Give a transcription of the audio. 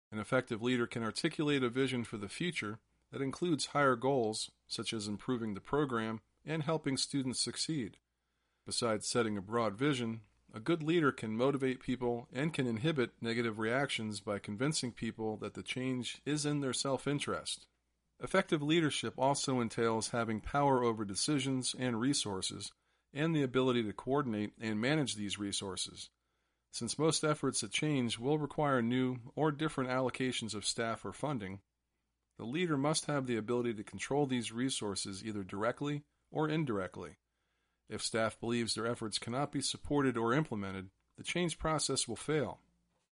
An effective leader can articulate a vision for the future that includes higher goals, such as improving the program and helping students succeed. Besides setting a broad vision, a good leader can motivate people and can inhibit negative reactions by convincing people that the change is in their self-interest. Effective leadership also entails having power over decisions and resources, and the ability to coordinate and manage these resources. Since most efforts at change will require new or different allocations of staff or funding, the leader must have the ability to control these resources either directly or indirectly. If staff believes their efforts cannot be supported or implemented, the change process will fail.